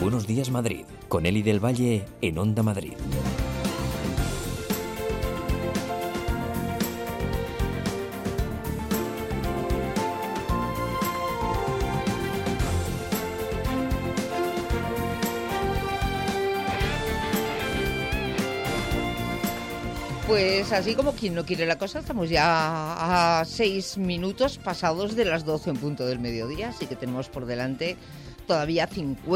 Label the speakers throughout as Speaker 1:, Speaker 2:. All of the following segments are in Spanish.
Speaker 1: Buenos días Madrid, con Eli del Valle en Onda Madrid.
Speaker 2: Pues así como quien no quiere la cosa, estamos ya a 6 minutos pasados de las 12 en punto del mediodía, así que tenemos por delante todavía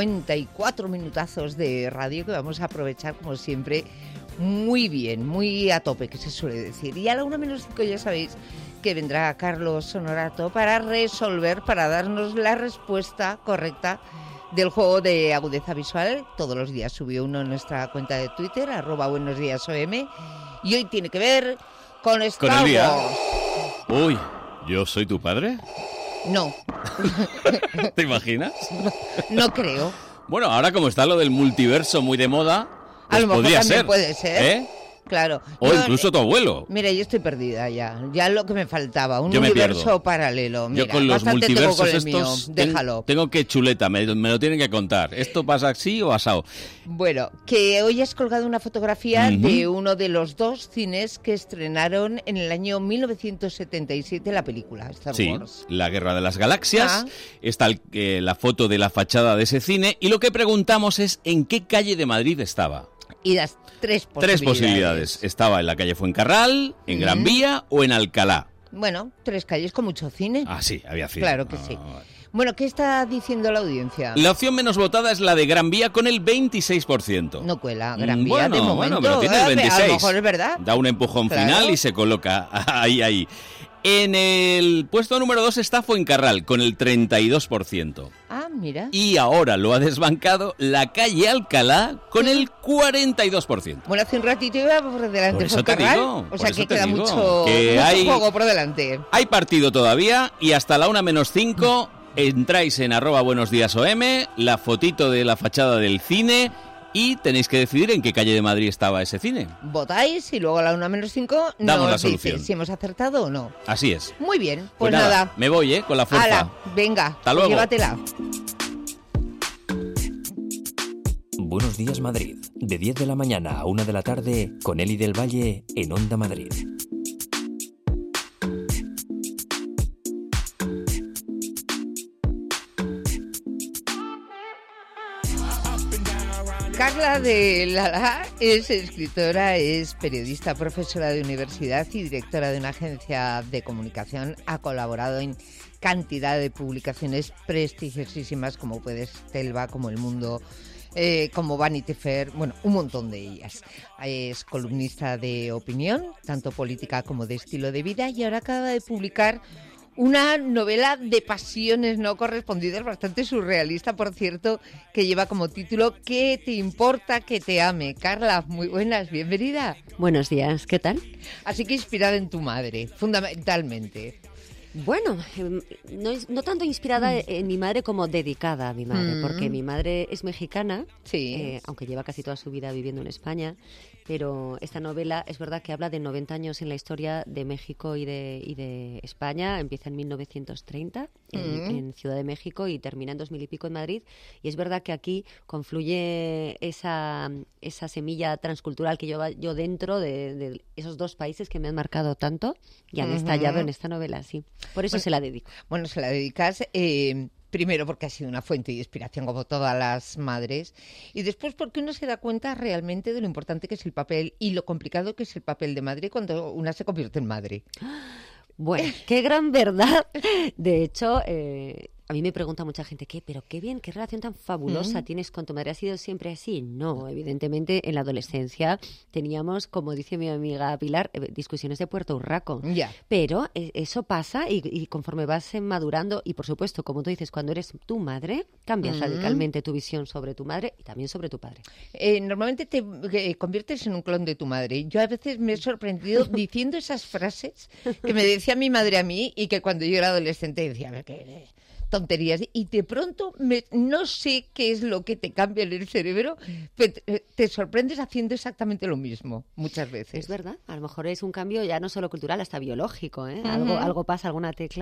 Speaker 2: 54 minutazos de radio que vamos a aprovechar como siempre muy bien, muy a tope, que se suele decir. Y a la 1:05 ya sabéis que vendrá Carlos Honorato para resolver, para darnos la respuesta correcta del juego de agudeza visual. Todos los días subió uno en nuestra cuenta de Twitter, @buenosdiasom. Y hoy tiene que ver con Star Wars.
Speaker 3: Uy, ¿yo soy tu padre?
Speaker 2: No.
Speaker 3: ¿Te imaginas?
Speaker 2: No creo.
Speaker 3: Bueno, ahora como está lo del multiverso muy de moda,
Speaker 2: A
Speaker 3: pues
Speaker 2: lo mejor
Speaker 3: podría
Speaker 2: también
Speaker 3: ser.
Speaker 2: puede ser.
Speaker 3: ¿Eh?
Speaker 2: Claro.
Speaker 3: O
Speaker 2: Yo,
Speaker 3: incluso tu abuelo.
Speaker 2: Mira, yo estoy perdida ya. Ya lo que me faltaba, un
Speaker 3: Yo me
Speaker 2: universo
Speaker 3: pierdo.
Speaker 2: paralelo. Mira,
Speaker 3: Yo con los
Speaker 2: bastante tengo
Speaker 3: multiversos
Speaker 2: con el mío.
Speaker 3: estos
Speaker 2: Déjalo.
Speaker 3: tengo que chuleta, me lo tienen que contar. ¿Esto pasa así o asado?
Speaker 2: Bueno, que hoy has colgado una fotografía de uno de los 2 cines que estrenaron en el año 1977 la película Star Wars.
Speaker 3: La Guerra de las Galaxias.
Speaker 2: Ah.
Speaker 3: Está la foto de la fachada de ese cine. Y lo que preguntamos es ¿en qué calle de Madrid estaba?
Speaker 2: Y las 3 posibilidades.
Speaker 3: 3 posibilidades. Estaba en la calle Fuencarral, en Gran Vía o en Alcalá.
Speaker 2: Bueno, 3 calles con mucho cine.
Speaker 3: Ah, sí, había cine.
Speaker 2: Claro que sí. Bueno, ¿qué está diciendo la audiencia?
Speaker 3: La opción menos votada es la de Gran Vía con el 26%.
Speaker 2: No cuela, Gran Vía de momento.
Speaker 3: Bueno, pero tiene el 26.
Speaker 2: A lo mejor es verdad.
Speaker 3: Da un empujón
Speaker 2: Claro.
Speaker 3: final y se coloca ahí. En el puesto número 2 está Fuencarral con el 32%.
Speaker 2: Ah, mira.
Speaker 3: Y ahora lo ha desbancado la calle Alcalá con el 42%.
Speaker 2: Bueno, hace un ratito iba por delante
Speaker 3: Por eso te
Speaker 2: Fuencarral.
Speaker 3: digo,
Speaker 2: O
Speaker 3: por
Speaker 2: sea
Speaker 3: eso
Speaker 2: que
Speaker 3: te
Speaker 2: queda
Speaker 3: digo,
Speaker 2: mucho
Speaker 3: que hay-
Speaker 2: juego por delante.
Speaker 3: Hay partido todavía y hasta la 1:05 entráis en @buenosdiasom, la fotito de la fachada del cine y tenéis que decidir en qué calle de Madrid estaba ese cine.
Speaker 2: Votáis y luego a la 1:05
Speaker 3: Damos la
Speaker 2: nos
Speaker 3: solución.
Speaker 2: dice si hemos acertado o no.
Speaker 3: Así es.
Speaker 2: Muy bien,
Speaker 3: Pues
Speaker 2: pues nada.
Speaker 3: me voy, con la fuerza.
Speaker 2: Hala, venga,
Speaker 3: Hasta luego.
Speaker 2: llévatela.
Speaker 1: Buenos días Madrid, de 10 de la mañana a 1 de la tarde, con Eli del Valle en Onda Madrid.
Speaker 2: Carla de Lala es escritora, es periodista, profesora de universidad y directora de una agencia de comunicación. Ha colaborado en cantidad de publicaciones prestigiosísimas como puede ser Telva, como El Mundo, como Vanity Fair, bueno, un montón de ellas. Es columnista de opinión, tanto política como de estilo de vida, y ahora acaba de publicar una novela de pasiones no correspondidas, bastante surrealista, por cierto, que lleva como título ¿Qué te importa que te ame? Carla, muy buenas, bienvenida.
Speaker 4: Buenos días, ¿qué tal?
Speaker 2: Así que inspirada en tu madre, fundamentalmente.
Speaker 4: Bueno, no tanto inspirada en mi madre como dedicada a mi madre, porque mi madre es mexicana,
Speaker 2: Sí.
Speaker 4: aunque lleva casi toda su vida viviendo en España, pero esta novela es verdad que habla de 90 años en la historia de México y de España. Empieza en 1930 en Ciudad de México y termina en 2000 y pico en Madrid. Y es verdad que aquí confluye esa semilla transcultural que yo dentro de esos 2 países que me han marcado tanto y han estallado en esta novela, sí. Por eso se la dedico.
Speaker 2: Bueno, se la dedicas primero porque ha sido una fuente de inspiración como todas las madres, y después porque uno se da cuenta realmente de lo importante que es el papel y lo complicado que es el papel de madre cuando una se convierte en madre.
Speaker 4: Bueno, qué gran verdad. De hecho, a mí me pregunta mucha gente, pero qué bien, qué relación tan fabulosa tienes con tu madre. ¿Ha sido siempre así? No, evidentemente en la adolescencia teníamos, como dice mi amiga Pilar, discusiones de Puerto Urraco.
Speaker 2: Ya.
Speaker 4: Pero eso pasa y conforme vas madurando, y por supuesto, como tú dices, cuando eres tu madre, cambias radicalmente tu visión sobre tu madre y también sobre tu padre.
Speaker 2: Normalmente te conviertes en un clon de tu madre. Yo a veces me he sorprendido diciendo esas frases que me decía mi madre a mí y que cuando yo era adolescente decía, ¿qué tonterías? Y de pronto no sé qué es lo que te cambia en el cerebro, pero te sorprendes haciendo exactamente lo mismo muchas veces.
Speaker 4: Es verdad, a lo mejor es un cambio ya no solo cultural, hasta biológico, ¿eh? Algo pasa, alguna tecla.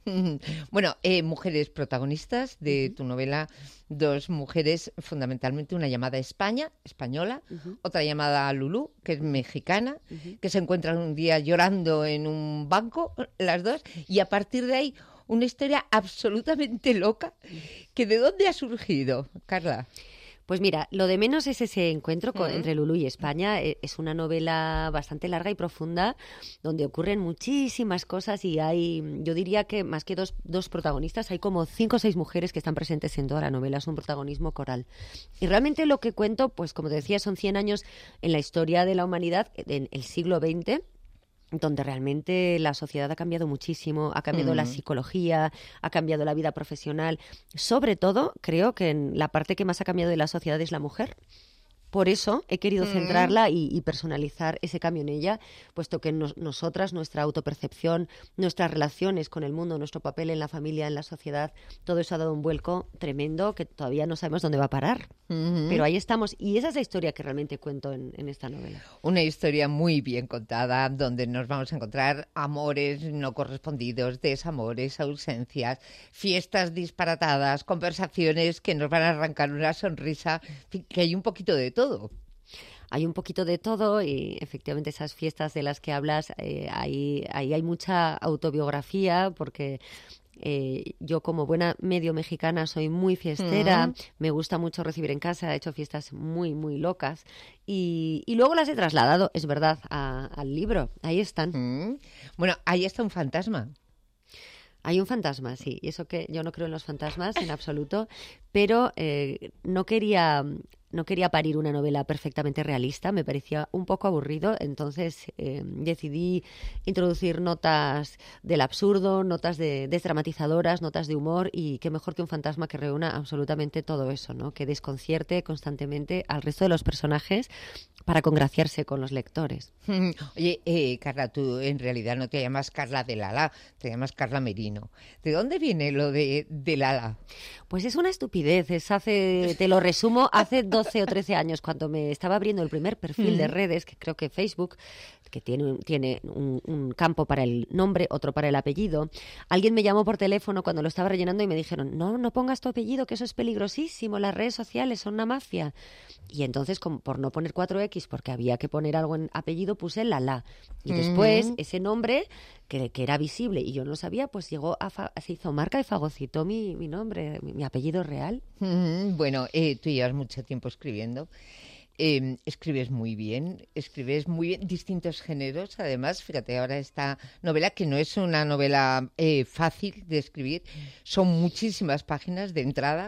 Speaker 2: Bueno, mujeres protagonistas de tu novela, dos mujeres, fundamentalmente una llamada española, otra llamada Lulú, que es mexicana, que se encuentran un día llorando en un banco, las dos, y a partir de ahí una historia absolutamente loca, que ¿de dónde ha surgido, Carla?
Speaker 4: Pues mira, lo de menos es ese encuentro entre Lulú y España. Es una novela bastante larga y profunda donde ocurren muchísimas cosas y hay, yo diría que más que dos protagonistas, hay como 5 o 6 mujeres que están presentes en toda la novela. Es un protagonismo coral. Y realmente lo que cuento, pues como te decía, son 100 años en la historia de la humanidad, en el siglo XX, donde realmente la sociedad ha cambiado muchísimo, ha cambiado la psicología, ha cambiado la vida profesional. Sobre todo, creo que en la parte que más ha cambiado de la sociedad es la mujer. Por eso he querido centrarla y personalizar ese cambio en ella, puesto que nosotras, nuestra autopercepción, nuestras relaciones con el mundo, nuestro papel en la familia, en la sociedad, todo eso ha dado un vuelco tremendo que todavía no sabemos dónde va a parar. Pero ahí estamos. Y esa es la historia que realmente cuento en esta novela.
Speaker 2: Una historia muy bien contada, donde nos vamos a encontrar amores no correspondidos, desamores, ausencias, fiestas disparatadas, conversaciones que nos van a arrancar una sonrisa, que hay un poquito de todo.
Speaker 4: Hay un poquito de todo y efectivamente esas fiestas de las que hablas, ahí hay mucha autobiografía porque yo como buena medio mexicana soy muy fiestera, me gusta mucho recibir en casa, he hecho fiestas muy, muy locas y luego las he trasladado, es verdad, al libro, ahí están.
Speaker 2: Bueno, ahí está un fantasma.
Speaker 4: Hay un fantasma, sí, y eso que yo no creo en los fantasmas en absoluto, pero no quería parir una novela perfectamente realista, me parecía un poco aburrido, entonces decidí introducir notas del absurdo, notas desdramatizadoras, notas de humor, y qué mejor que un fantasma que reúna absolutamente todo eso, ¿no? Que desconcierte constantemente al resto de los personajes para congraciarse con los lectores.
Speaker 2: Oye, Carla, tú en realidad no te llamas Carla de Lala, te llamas Carla Merino. ¿De dónde viene lo de Lala?
Speaker 4: Pues es una estupidez, te lo resumo, hace 12 o 13 años, cuando me estaba abriendo el primer perfil de redes, que creo que Facebook, que tiene un campo para el nombre, otro para el apellido, alguien me llamó por teléfono cuando lo estaba rellenando y me dijeron, no pongas tu apellido, que eso es peligrosísimo, las redes sociales son una mafia. Y entonces, por no poner 4X, porque había que poner algo en apellido, puse Lala. Y después, ese nombre, que era visible y yo no lo sabía, pues llegó se hizo marca y fagocitó mi nombre, mi apellido real.
Speaker 2: Bueno, tú llevas mucho tiempo escribiendo. Escribes muy bien, distintos géneros. Además, fíjate, ahora esta novela, que no es una novela fácil de escribir, son muchísimas páginas de entrada,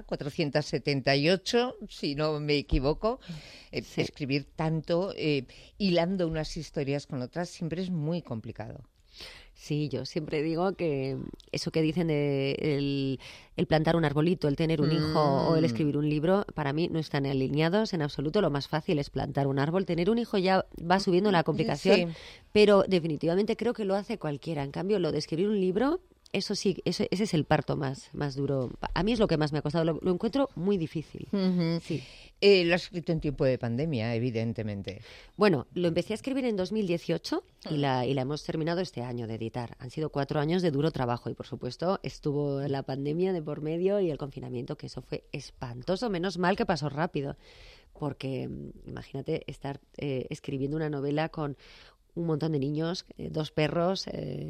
Speaker 2: 478, si no me equivoco. Sí. Escribir tanto, hilando unas historias con otras, siempre es muy complicado.
Speaker 4: Sí, yo siempre digo que eso que dicen de el plantar un arbolito, el tener un hijo o el escribir un libro, para mí no están alineados en absoluto. Lo más fácil es plantar un árbol. Tener un hijo ya va subiendo la complicación, pero definitivamente creo que lo hace cualquiera. En cambio, lo de escribir un libro, eso sí, ese es el parto más duro. A mí es lo que más me ha costado, lo encuentro muy difícil. Sí.
Speaker 2: Lo has escrito en tiempo de pandemia, evidentemente.
Speaker 4: Bueno, lo empecé a escribir en 2018 y la hemos terminado este año de editar. Han sido 4 años de duro trabajo y, por supuesto, estuvo la pandemia de por medio y el confinamiento, que eso fue espantoso. Menos mal que pasó rápido, porque imagínate estar escribiendo una novela con un montón de niños, 2 perros...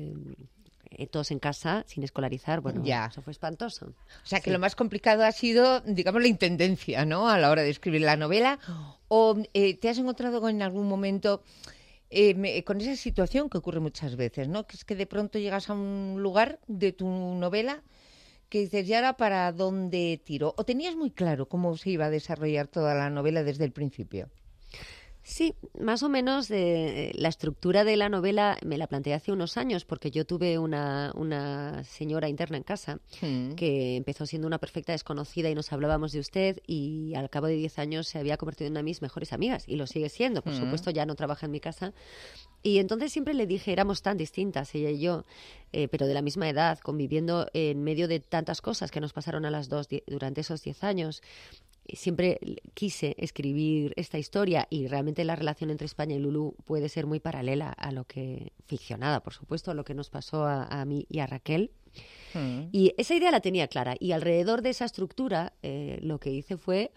Speaker 4: todos en casa, sin escolarizar, bueno, eso fue espantoso.
Speaker 2: O sea, que lo más complicado ha sido, digamos, la intendencia, ¿no?, a la hora de escribir la novela. ¿O te has encontrado en algún momento con esa situación que ocurre muchas veces, ¿no?, que es que de pronto llegas a un lugar de tu novela que dices, ¿y ahora para dónde tiro? ¿O tenías muy claro cómo se iba a desarrollar toda la novela desde el principio?
Speaker 4: Sí, más o menos la estructura de la novela me la planteé hace unos años, porque yo tuve una señora interna en casa que empezó siendo una perfecta desconocida y nos hablábamos de usted, y al cabo de 10 años se había convertido en una de mis mejores amigas y lo sigue siendo. Por supuesto, ya no trabaja en mi casa. Y entonces siempre le dije, éramos tan distintas, ella y yo, pero de la misma edad, conviviendo en medio de tantas cosas que nos pasaron a las dos durante esos 10 años. siempre quise escribir esta historia y realmente la relación entre España y Lulú puede ser muy paralela a lo que, ficcionada por supuesto, a lo que nos pasó a mí y a Raquel. Y esa idea la tenía clara y alrededor de esa estructura lo que hice fue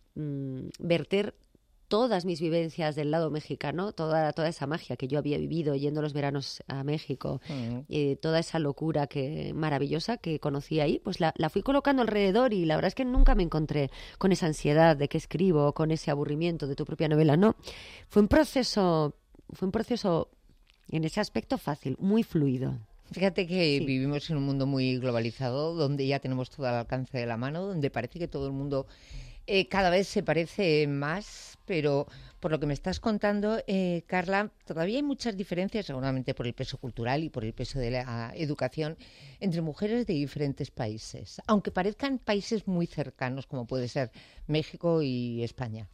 Speaker 4: verter todas mis vivencias del lado mexicano, toda esa magia que yo había vivido yendo los veranos a México, toda esa locura maravillosa que conocí ahí, pues la fui colocando alrededor y la verdad es que nunca me encontré con esa ansiedad de qué escribo, con ese aburrimiento de tu propia novela, no. Fue un proceso en ese aspecto fácil, muy fluido.
Speaker 2: Fíjate que vivimos en un mundo muy globalizado, donde ya tenemos todo al alcance de la mano, donde parece que todo el mundo cada vez se parece más, pero por lo que me estás contando, Carla, todavía hay muchas diferencias, seguramente por el peso cultural y por el peso de la educación, entre mujeres de diferentes países, aunque parezcan países muy cercanos, como puede ser México y España.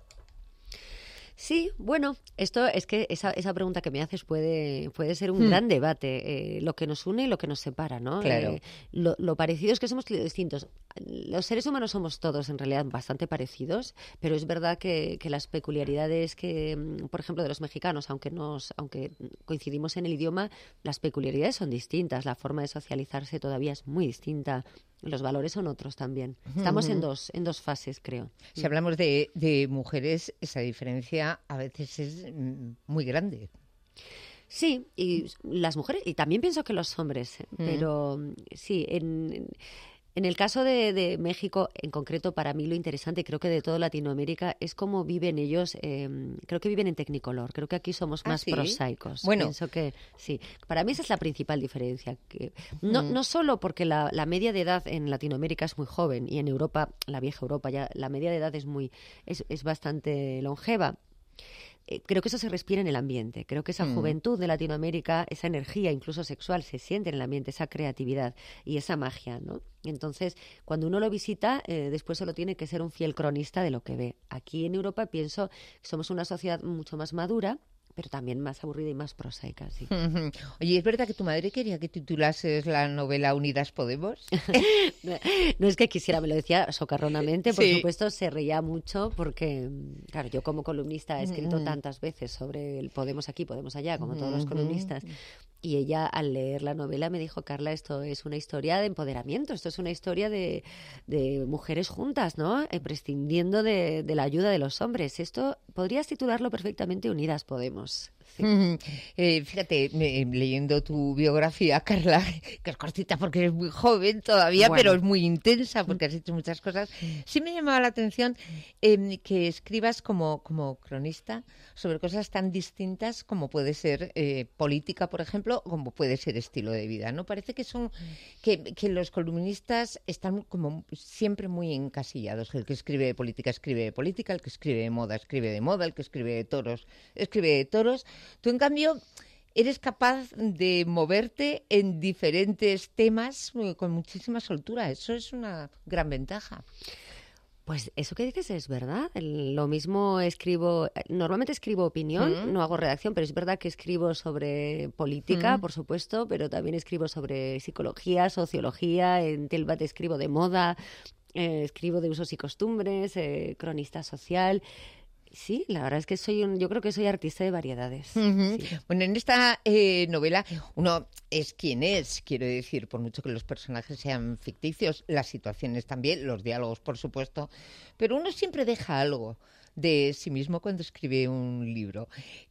Speaker 4: Sí, bueno, esto es que esa pregunta que me haces puede ser un gran debate, lo que nos une y lo que nos separa, ¿no?
Speaker 2: Claro.
Speaker 4: Lo parecido es que somos distintos. Los seres humanos somos todos en realidad bastante parecidos, pero es verdad que las peculiaridades que, por ejemplo, de los mexicanos, aunque coincidimos en el idioma, las peculiaridades son distintas, la forma de socializarse todavía es muy distinta. Los valores son otros también. Estamos en dos fases, creo.
Speaker 2: Si hablamos de mujeres, esa diferencia a veces es muy grande.
Speaker 4: Sí, y las mujeres, y también pienso que los hombres, pero sí, en el caso de México, en concreto, para mí lo interesante, creo que de toda Latinoamérica, es cómo viven ellos. Creo que viven en Technicolor. Creo que aquí somos más prosaicos.
Speaker 2: Bueno.
Speaker 4: Pienso que sí. Para mí esa es la principal diferencia. Que no solo porque la media de edad en Latinoamérica es muy joven y en Europa, la vieja Europa, ya la media de edad es bastante longeva. Creo que eso se respira en el ambiente. Creo que esa juventud de Latinoamérica, esa energía incluso sexual, se siente en el ambiente, esa creatividad y esa magia, ¿no? Entonces, cuando uno lo visita, después solo tiene que ser un fiel cronista de lo que ve. Aquí en Europa pienso que somos una sociedad mucho más madura, pero también más aburrida y más prosaica, sí.
Speaker 2: Oye, ¿es verdad que tu madre quería que titulases la novela Unidas Podemos?
Speaker 4: No es que quisiera, me lo decía socarronamente, por
Speaker 2: Sí.
Speaker 4: supuesto, se reía mucho porque, claro, yo como columnista he escrito tantas veces sobre el Podemos aquí, Podemos allá, como todos los columnistas, y ella al leer la novela me dijo, Carla, esto es una historia de empoderamiento, esto es una historia de mujeres juntas, ¿no? Prescindiendo de la ayuda de los hombres. Esto podrías titularlo perfectamente Unidas Podemos. Sí.
Speaker 2: Fíjate, leyendo tu biografía, Carla, que es cortita porque eres muy joven todavía,
Speaker 4: Bueno.
Speaker 2: pero es muy intensa porque has hecho muchas cosas. Sí me llamaba la atención que escribas como cronista sobre cosas tan distintas como puede ser política, por ejemplo, o como puede ser estilo de vida, ¿no? Parece que que los columnistas están como siempre muy encasillados. El que escribe de política, el que escribe de moda, el que escribe de toros, escribe de toros. Tú, en cambio, eres capaz de moverte en diferentes temas con muchísima soltura. Eso es una gran ventaja.
Speaker 4: Pues eso que dices es verdad. Lo mismo normalmente escribo opinión, no hago redacción, pero es verdad que escribo sobre política, por supuesto, pero también escribo sobre psicología, sociología, en Telbat escribo de moda, escribo de usos y costumbres, cronista social. Sí, la verdad es que yo creo que soy artista de variedades. Sí.
Speaker 2: Bueno, en esta novela uno es quien es, quiero decir, por mucho que los personajes sean ficticios, las situaciones también, los diálogos, por supuesto, pero uno siempre deja algo de sí mismo cuando escribe un libro.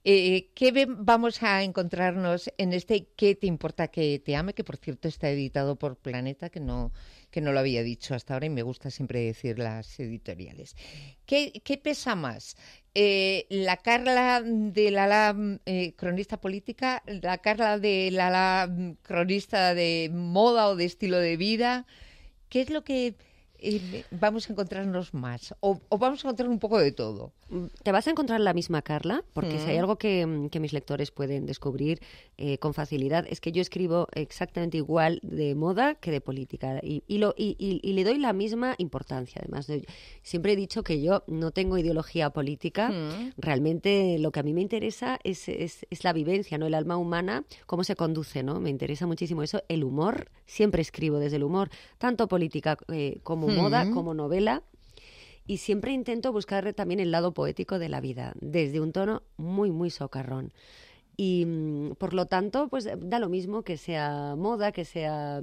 Speaker 2: ¿Qué vamos a encontrarnos en este ¿Qué te importa que te ame? Que, por cierto, está editado por Planeta, que no lo había dicho hasta ahora y me gusta siempre decir las editoriales. ¿Qué pesa más? ¿La Carla de la cronista política? ¿La Carla de la cronista de moda o de estilo de vida? ¿Qué es lo que vamos a encontrarnos más? ¿O vamos a encontrar un poco de todo?
Speaker 4: Te vas a encontrar la misma Carla, porque si hay algo que mis lectores pueden descubrir con facilidad, es que yo escribo exactamente igual de moda que de política y le doy la misma importancia. Además, siempre he dicho que yo no tengo ideología política. Realmente lo que a mí me interesa es la vivencia, ¿no? El alma humana, cómo se conduce, ¿no? Me interesa muchísimo eso. El humor, siempre escribo desde el humor, tanto política como moda, como novela. Y siempre intento buscar también el lado poético de la vida, desde un tono muy, muy socarrón. Y por lo tanto, pues da lo mismo que sea moda, que sea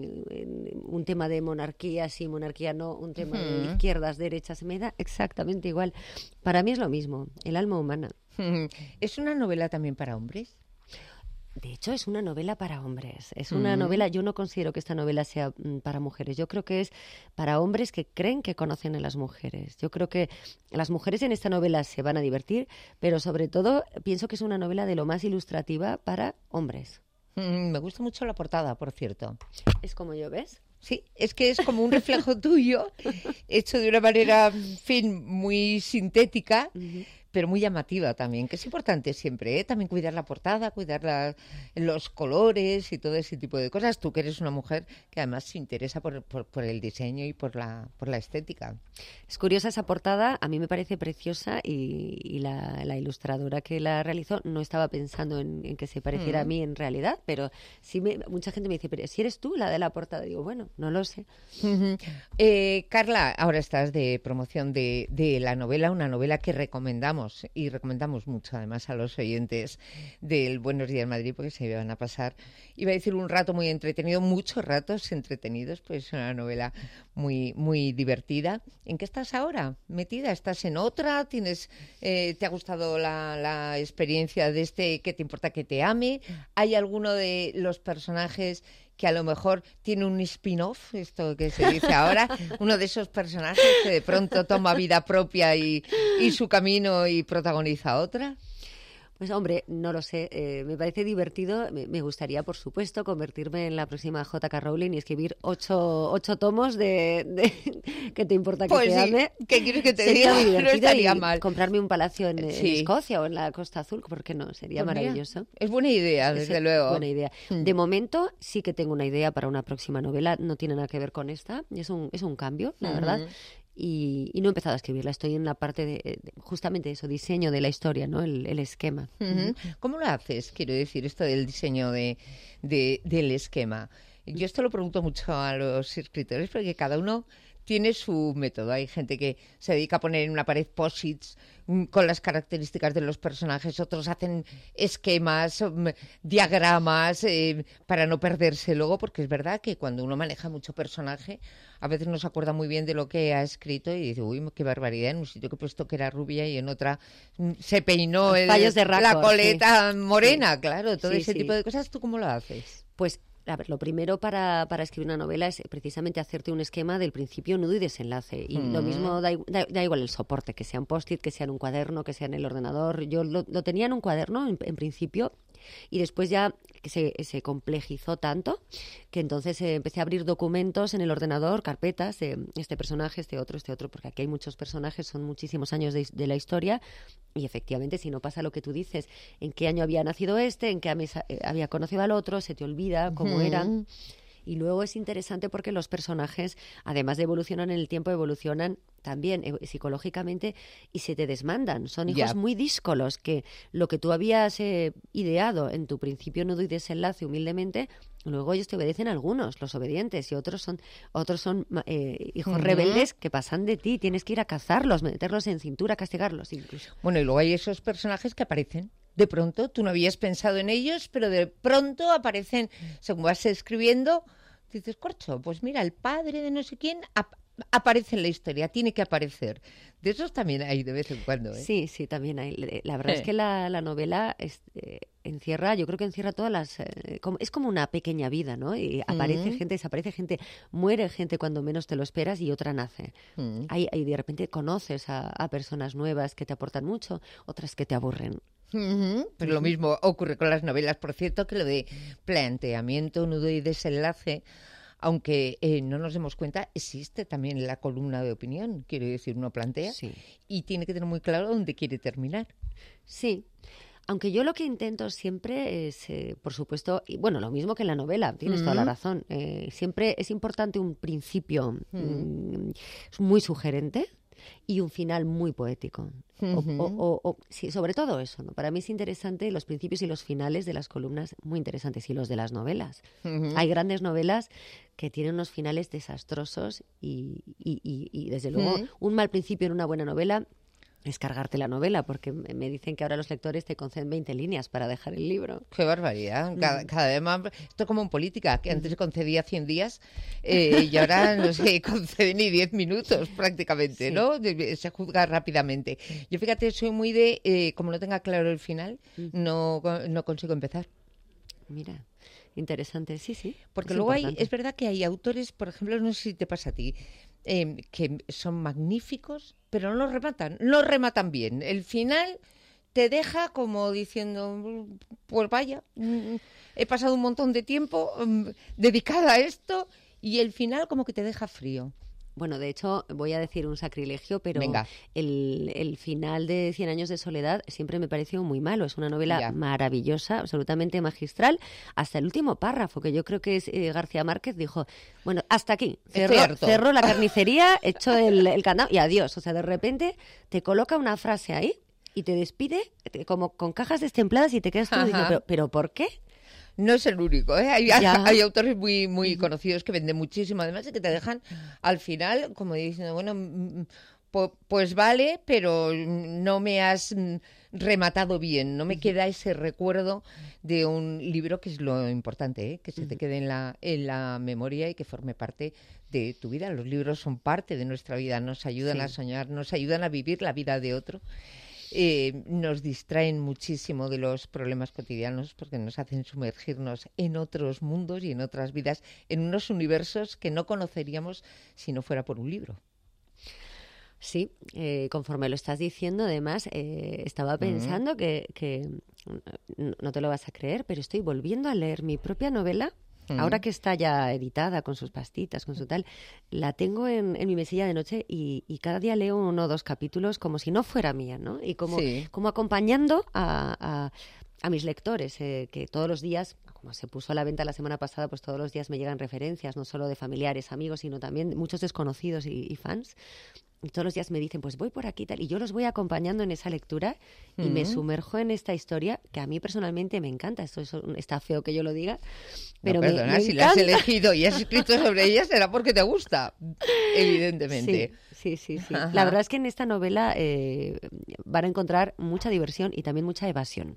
Speaker 4: un tema de monarquía, sí, monarquía no, un tema de izquierdas, derechas, me da exactamente igual. Para mí es lo mismo, el alma humana.
Speaker 2: ¿Es una novela también para hombres?
Speaker 4: De hecho, es una novela para hombres. Es una novela, yo no considero que esta novela sea para mujeres. Yo creo que es para hombres que creen que conocen a las mujeres. Yo creo que las mujeres en esta novela se van a divertir, pero sobre todo pienso que es una novela de lo más ilustrativa para hombres.
Speaker 2: Me gusta mucho la portada, por cierto.
Speaker 4: Es como yo, ¿ves?
Speaker 2: Sí, es que es como un reflejo tuyo, hecho de una manera, en fin, muy sintética, pero muy llamativa también, que es importante siempre, ¿eh? También cuidar la portada, cuidar los colores y todo ese tipo de cosas. Tú que eres una mujer que además se interesa por el diseño y por la estética.
Speaker 4: Es curiosa esa portada, a mí me parece preciosa y la ilustradora que la realizó no estaba pensando en que se pareciera a mí en realidad, pero sí mucha gente me dice, pero si eres tú la de la portada, digo, bueno, no lo sé.
Speaker 2: Carla, ahora estás de promoción de la novela, una novela que recomendamos y recomendamos mucho además a los oyentes del Buenos Días Madrid, porque se van a pasar, iba a decir un rato muy entretenido, muchos ratos entretenidos, pues es una novela muy, muy divertida. ¿En qué estás ahora metida? ¿Estás en otra? ¿Te ha gustado la experiencia de ¿Qué te importa que te ame? ¿Hay alguno de los personajes que a lo mejor tiene un spin-off, esto que se dice ahora, uno de esos personajes que de pronto toma vida propia y su camino y protagoniza otra?
Speaker 4: Pues hombre, no lo sé, me parece divertido, me gustaría por supuesto convertirme en la próxima J.K. Rowling y escribir 8 tomos de ¿Qué te importa que te ame?
Speaker 2: ¿Qué quieres que te
Speaker 4: Sería
Speaker 2: diga?
Speaker 4: muy divertido.
Speaker 2: No estaría
Speaker 4: y
Speaker 2: mal.
Speaker 4: comprarme un palacio en Escocia o en la Costa Azul, ¿por qué no? Sería
Speaker 2: Pues
Speaker 4: maravilloso.
Speaker 2: Mira, es buena idea, desde luego.
Speaker 4: Buena idea. De momento sí que tengo una idea para una próxima novela, no tiene nada que ver con esta, es un cambio, la verdad. Y no he empezado a esquemirla, estoy en la parte de justamente eso, diseño de la historia, ¿no? El esquema.
Speaker 2: ¿Cómo lo haces? Quiero decir, esto del diseño del esquema. Yo esto lo pregunto mucho a los escritores porque cada uno tiene su método. Hay gente que se dedica a poner en una pared posits con las características de los personajes, otros hacen esquemas, diagramas para no perderse luego, porque es verdad que cuando uno maneja mucho personaje, a veces no se acuerda muy bien de lo que ha escrito y dice, uy, qué barbaridad, en un sitio que he puesto que era rubia y en otra se peinó la coleta morena, claro, todo ese tipo de cosas. ¿Tú cómo lo haces?
Speaker 4: Pues a ver, lo primero para escribir una novela es precisamente hacerte un esquema del principio, nudo y desenlace. Y lo mismo da igual el soporte, que sea un post-it, que sea en un cuaderno, que sea en el ordenador. Yo lo tenía en un cuaderno en principio y después ya que se complejizó tanto que entonces empecé a abrir documentos en el ordenador, carpetas de este personaje, este otro, porque aquí hay muchos personajes, son muchísimos años de la historia y efectivamente si no pasa lo que tú dices, en qué año había nacido en qué año había conocido al otro, se te olvida cómo eran. Y luego es interesante porque los personajes, además de evolucionar en el tiempo, evolucionan también psicológicamente y se te desmandan. Son hijos muy díscolos que lo que tú habías ideado en tu principio, nudo y desenlace humildemente, luego ellos te obedecen algunos, los obedientes, y otros son hijos rebeldes que pasan de ti. Tienes que ir a cazarlos, meterlos en cintura, castigarlos incluso.
Speaker 2: Bueno, y luego hay esos personajes que aparecen. De pronto, tú no habías pensado en ellos, pero de pronto aparecen, según vas escribiendo, dices, corcho, pues mira, el padre de no sé quién aparece en la historia, tiene que aparecer. De esos también hay de vez en cuando, ¿eh?
Speaker 4: Sí, también hay. La verdad es que la novela encierra, yo creo que encierra todas las... es como una pequeña vida, ¿no? Y aparece gente, desaparece gente, muere gente cuando menos te lo esperas y otra nace. Y de repente conoces a personas nuevas que te aportan mucho, otras que te aburren.
Speaker 2: Pero lo mismo ocurre con las novelas, por cierto, que lo de planteamiento, nudo y desenlace, aunque no nos demos cuenta, existe también la columna de opinión. Quiero decir, uno plantea y tiene que tener muy claro dónde quiere terminar.
Speaker 4: Sí. Aunque yo lo que intento siempre es, por supuesto, y bueno, lo mismo que en la novela, tienes toda la razón, siempre es importante un principio muy sugerente, y un final muy poético. Sí, sobre todo eso, ¿no? Para mí es interesante los principios y los finales de las columnas, muy interesantes, y los de las novelas. Hay grandes novelas que tienen unos finales desastrosos y desde luego, un mal principio en una buena novela es cargarte la novela, porque me dicen que ahora los lectores te conceden 20 líneas para dejar el libro.
Speaker 2: ¡Qué barbaridad! Cada vez más. Esto es como en política, que antes se concedía 100 días y ahora no se concede ni 10 minutos prácticamente, sí. ¿No? Se juzga rápidamente. Yo, fíjate, soy muy de, como no tenga claro el final, no consigo empezar.
Speaker 4: Mira, interesante, sí.
Speaker 2: Porque luego es verdad que hay autores, por ejemplo, no sé si te pasa a ti, que son magníficos, pero no rematan bien. El final te deja como diciendo, pues vaya, he pasado un montón de tiempo dedicada a esto, y el final como que te deja frío.
Speaker 4: Bueno, de hecho, voy a decir un sacrilegio, pero el final de 100 años de soledad siempre me pareció muy malo. Es una novela maravillosa, absolutamente magistral, hasta el último párrafo, que yo creo que es García Márquez, dijo, bueno, hasta aquí, cerró la carnicería, echó el candado y adiós. O sea, de repente te coloca una frase ahí y te despide como con cajas destempladas y te quedas tú diciendo, ¿pero por qué?
Speaker 2: No es el único, ¿eh? Hay autores muy conocidos que venden muchísimo, además, y que te dejan al final como diciendo, bueno, pues vale, pero no me has rematado bien, no me queda ese recuerdo de un libro, que es lo importante, ¿eh? Que se te quede en la memoria y que forme parte de tu vida. Los libros son parte de nuestra vida, nos ayudan a soñar, nos ayudan a vivir la vida de otro. Nos distraen muchísimo de los problemas cotidianos porque nos hacen sumergirnos en otros mundos y en otras vidas, en unos universos que no conoceríamos si no fuera por un libro.
Speaker 4: Sí, conforme lo estás diciendo, además, estaba pensando que no te lo vas a creer, pero estoy volviendo a leer mi propia novela. Ahora que está ya editada con sus pastitas, con su tal, la tengo en mi mesilla de noche y cada día leo 1 o 2 capítulos como si no fuera mía, ¿no? Y como acompañando a mis lectores, que todos los días, como se puso a la venta la semana pasada, pues todos los días me llegan referencias, no solo de familiares, amigos, sino también muchos desconocidos y fans. Y todos los días me dicen, pues voy por aquí y tal, y yo los voy acompañando en esa lectura y me sumerjo en esta historia que a mí personalmente me encanta. Esto está feo que yo lo diga, pero
Speaker 2: no, perdona, si la has elegido y has escrito sobre ella será porque te gusta, evidentemente.
Speaker 4: Sí. La verdad es que en esta novela van a encontrar mucha diversión y también mucha evasión.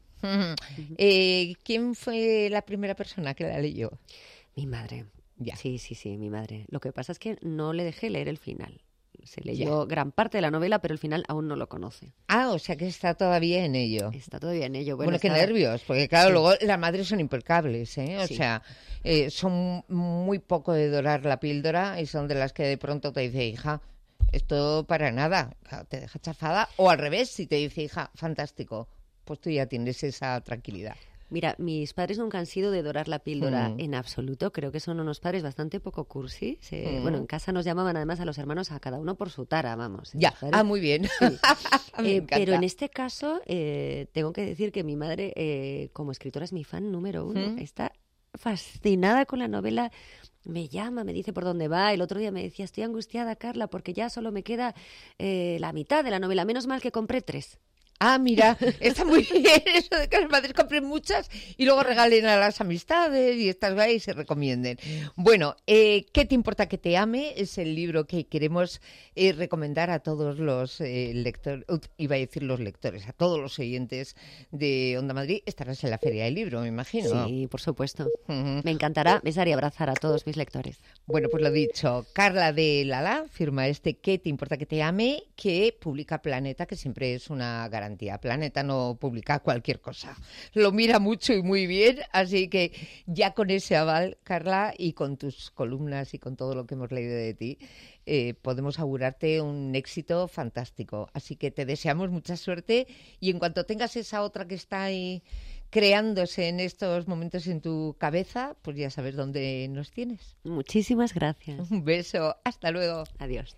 Speaker 2: ¿Quién fue la primera persona que la leyó?
Speaker 4: Mi madre. Sí, mi madre. Lo que pasa es que no le dejé leer el final. Se leyó gran parte de la novela, pero el final aún no lo conoce.
Speaker 2: Ah, o sea que está todavía en ello.
Speaker 4: Está todavía en ello.
Speaker 2: Bueno, qué nervios, porque claro, luego las madres son impecables, ¿eh? O sea, son muy poco de dorar la píldora y son de las que de pronto te dice, hija, esto para nada, te deja chafada. O al revés, si te dice, hija, fantástico, pues tú ya tienes esa tranquilidad.
Speaker 4: Mira, mis padres nunca han sido de dorar la píldora en absoluto. Creo que son unos padres bastante poco cursi. Bueno, en casa nos llamaban además a los hermanos a cada uno por su tara, vamos.
Speaker 2: Ya, muy bien.
Speaker 4: Sí. Pero en este caso tengo que decir que mi madre, como escritora, es mi fan número 1. Está fascinada con la novela. Me llama, me dice por dónde va. El otro día me decía, estoy angustiada, Carla, porque ya solo me queda la mitad de la novela. Menos mal que compré 3.
Speaker 2: Ah, mira, está muy bien eso de que las madres compren muchas y luego regalen a las amistades y estas y se recomienden. Bueno, ¿qué te importa que te ame? Es el libro que queremos recomendar a todos los lectores, iba a decir los lectores, a todos los oyentes de Onda Madrid. Estarás en la Feria del Libro, me imagino.
Speaker 4: Sí, por supuesto. Me encantará besar y abrazar a todos mis lectores.
Speaker 2: Bueno, pues lo dicho, Carla de Lala firma ¿Qué te importa que te ame? Que publica Planeta, que siempre es una garantía. Planeta no publica cualquier cosa. Lo mira mucho y muy bien, así que ya con ese aval, Carla, y con tus columnas y con todo lo que hemos leído de ti, podemos augurarte un éxito fantástico. Así que te deseamos mucha suerte y en cuanto tengas esa otra que está ahí creándose en estos momentos en tu cabeza, pues ya sabes dónde nos tienes.
Speaker 4: Muchísimas gracias.
Speaker 2: Un beso. Hasta luego.
Speaker 4: Adiós.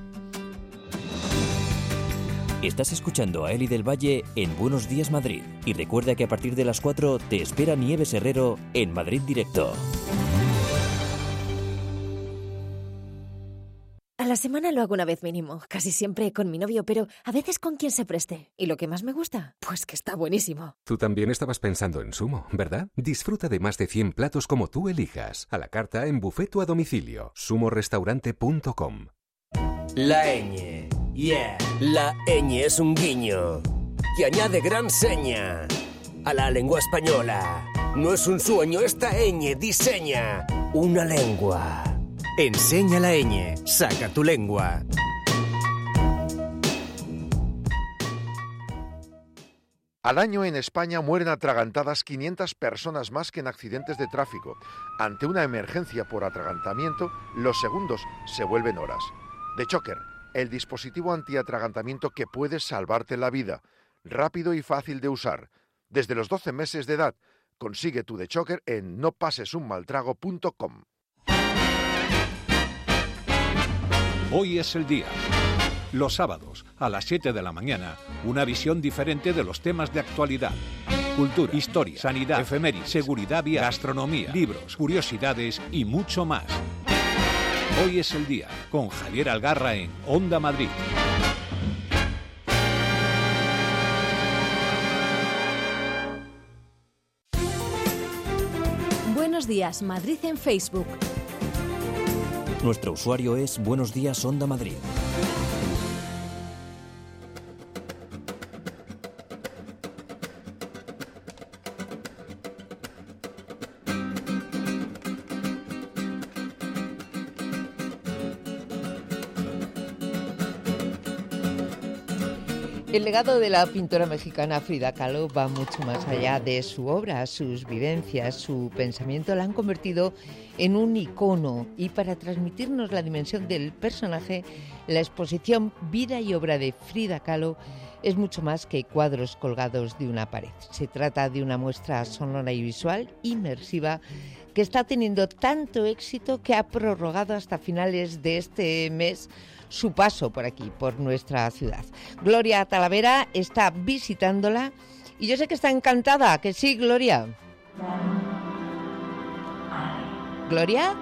Speaker 1: Estás escuchando a Eli del Valle en Buenos Días Madrid. Y recuerda que a partir de las 4 te espera Nieves Herrero en Madrid Directo.
Speaker 5: A la semana lo hago una vez mínimo, casi siempre con mi novio, pero a veces con quien se preste. ¿Y lo que más me gusta? Pues que está buenísimo.
Speaker 6: Tú también estabas pensando en Sumo, ¿verdad? Disfruta de más de 100 platos como tú elijas, a la carta, en buffet o a domicilio. sumorestaurante.com.
Speaker 7: La ñ. Yeah. La ñ es un guiño que añade gran seña a la lengua española. No es un sueño, esta ñ diseña una lengua. Enseña la ñ, saca tu lengua.
Speaker 8: Al año en España mueren atragantadas 500 personas más que en accidentes de tráfico. Ante una emergencia por atragantamiento, los segundos se vuelven horas. The Choker, el dispositivo antiatragantamiento que puede salvarte la vida. Rápido y fácil de usar. Desde los 12 meses de edad, consigue tu The Choker en nopasesunmaltrago.com.
Speaker 9: Hoy es el día. Los sábados, a las 7 de la mañana, una visión diferente de los temas de actualidad. Cultura, historia, sanidad, efemérides, seguridad vial, gastronomía, libros, curiosidades y mucho más. Hoy es el día, con Javier Algarra en Onda Madrid.
Speaker 10: Buenos días, Madrid en Facebook.
Speaker 1: Nuestro usuario es Buenos Días Onda Madrid.
Speaker 2: El legado de la pintora mexicana Frida Kahlo va mucho más allá de su obra. Sus vivencias, su pensamiento la han convertido en un icono, y para transmitirnos la dimensión del personaje, la exposición Vida y obra de Frida Kahlo es mucho más que cuadros colgados de una pared. Se trata de una muestra sonora y visual inmersiva que está teniendo tanto éxito que ha prorrogado hasta finales de este mes su paso por aquí, por nuestra ciudad. Gloria Talavera está visitándola y yo sé que está encantada. ¿Que sí, Gloria? ¿Gloria?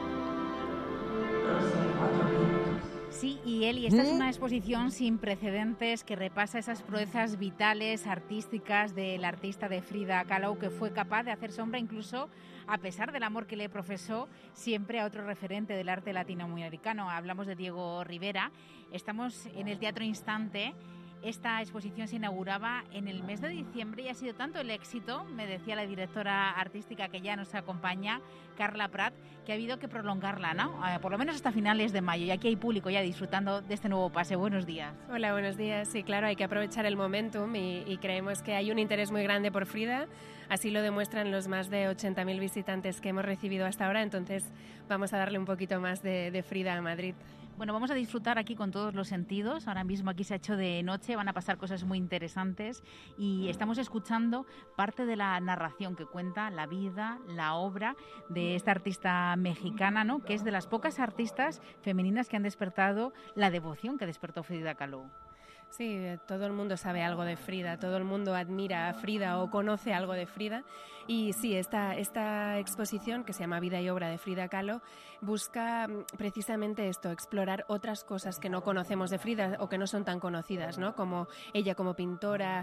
Speaker 11: Sí, y Eli, esta es una exposición sin precedentes que repasa esas proezas vitales, artísticas del artista de Frida Kahlo, que fue capaz de hacer sombra incluso a pesar del amor que le profesó siempre a otro referente del arte latinoamericano. Hablamos de Diego Rivera. Estamos en el Teatro Instante. Esta exposición se inauguraba en el mes de diciembre y ha sido tanto el éxito, me decía la directora artística que ya nos acompaña, Carla Prat, que ha habido que prolongarla, ¿no? Por lo menos hasta finales de mayo. Y aquí hay público ya disfrutando de este nuevo pase. Buenos días.
Speaker 12: Hola, buenos días. Sí, claro, hay que aprovechar el momentum y creemos que hay un interés muy grande por Frida. Así lo demuestran los más de 80.000 visitantes que hemos recibido hasta ahora. Entonces vamos a darle un poquito más de Frida a Madrid.
Speaker 11: Bueno, vamos a disfrutar aquí con todos los sentidos. Ahora mismo aquí se ha hecho de noche, van a pasar cosas muy interesantes y estamos escuchando parte de la narración que cuenta la vida, la obra de esta artista mexicana, ¿no? Que es de las pocas artistas femeninas que han despertado la devoción que despertó Frida Kahlo.
Speaker 12: Sí, todo el mundo sabe algo de Frida, todo el mundo admira a Frida o conoce algo de Frida. Y sí, esta exposición, que se llama Vida y obra de Frida Kahlo, busca precisamente esto, explorar otras cosas que no conocemos de Frida o que no son tan conocidas, ¿no? Como ella como pintora,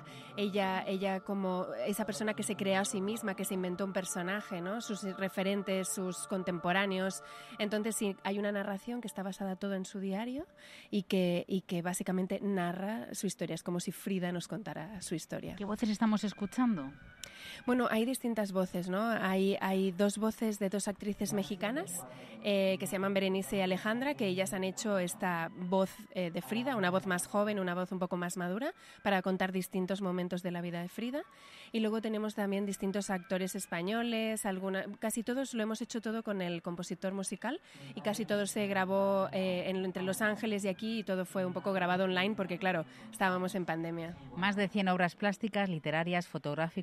Speaker 12: ella como esa persona que se creó a sí misma, que se inventó un personaje, ¿no? Sus referentes, sus contemporáneos. Entonces sí, hay una narración que está basada todo en su diario y que básicamente narra su historia. Es como si Frida nos contara su historia.
Speaker 11: ¿Qué voces estamos escuchando?
Speaker 12: Bueno, hay distintas voces, ¿no? Hay dos voces de dos actrices mexicanas que se llaman Berenice y Alejandra, que ellas han hecho esta voz de Frida, una voz más joven, una voz un poco más madura, para contar distintos momentos de la vida de Frida. Y luego tenemos también distintos actores españoles, casi todos lo hemos hecho todo con el compositor musical y casi todo se grabó entre Los Ángeles y aquí, y todo fue un poco grabado online porque, claro, estábamos en pandemia.
Speaker 11: Más de 100 obras plásticas, literarias, fotográficas, ¿no?, que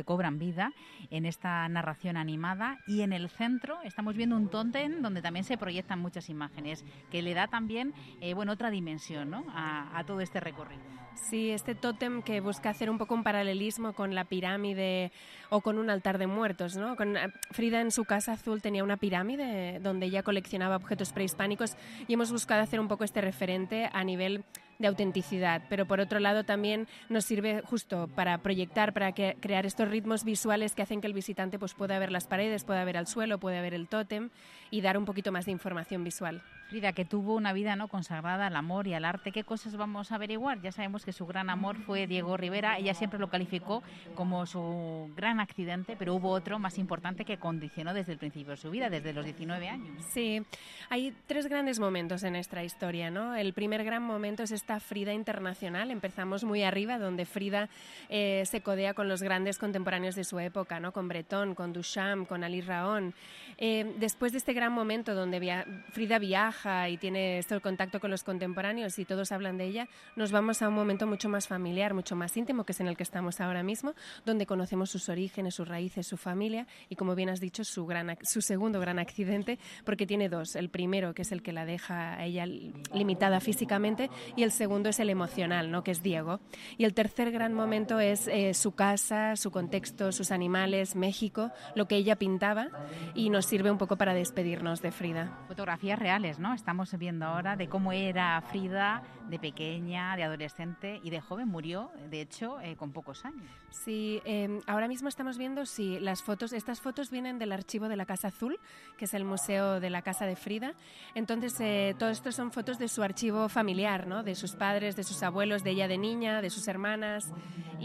Speaker 11: que cobran vida en esta narración animada, y en el centro estamos viendo un tótem donde también se proyectan muchas imágenes, que le da también otra dimensión, ¿no?, a todo este recorrido.
Speaker 12: Sí, este tótem que busca hacer un poco un paralelismo con la pirámide o con un altar de muertos, ¿no? Frida en su casa azul tenía una pirámide donde ella coleccionaba objetos prehispánicos, y hemos buscado hacer un poco este referente a nivel de autenticidad, pero por otro lado también nos sirve justo para proyectar, para crear estos ritmos visuales que hacen que el visitante pues pueda ver las paredes, pueda ver el suelo, pueda ver el tótem y dar un poquito más de información visual.
Speaker 11: Frida, que tuvo una vida, ¿no?, consagrada al amor y al arte. ¿Qué cosas vamos a averiguar? Ya sabemos que su gran amor fue Diego Rivera. Ella siempre lo calificó como su gran accidente, pero hubo otro más importante que condicionó desde el principio de su vida, desde los 19 años.
Speaker 12: Sí, hay 3 grandes momentos en nuestra historia, ¿no? El primer gran momento es esta Frida internacional. Empezamos muy arriba, donde Frida se codea con los grandes contemporáneos de su época, ¿no?, con Breton, con Duchamp, con Ali Raon. Después de este gran momento donde Frida viaja y tiene el contacto con los contemporáneos y todos hablan de ella, nos vamos a un momento mucho más familiar, mucho más íntimo, que es en el que estamos ahora mismo, donde conocemos sus orígenes, sus raíces, su familia y, como bien has dicho, su segundo gran accidente, porque tiene 2. El primero, que es el que la deja a ella limitada físicamente, y el segundo es el emocional, ¿no?, que es Diego. Y el tercer gran momento es su casa, su contexto, sus animales, México, lo que ella pintaba, y nos sirve un poco para despedirnos de Frida.
Speaker 11: Fotografías reales, ¿no? Estamos viendo ahora de cómo era Frida de pequeña, de adolescente y de joven. Murió, de hecho, con pocos años.
Speaker 12: Sí, ahora mismo estamos viendo, sí, las fotos. Estas fotos vienen del archivo de la Casa Azul, que es el museo de la casa de Frida. Entonces, todo esto son fotos de su archivo familiar, ¿no?, de sus padres, de sus abuelos, de ella de niña, de sus hermanas.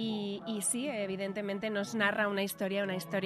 Speaker 12: Y sí, evidentemente nos narra una historia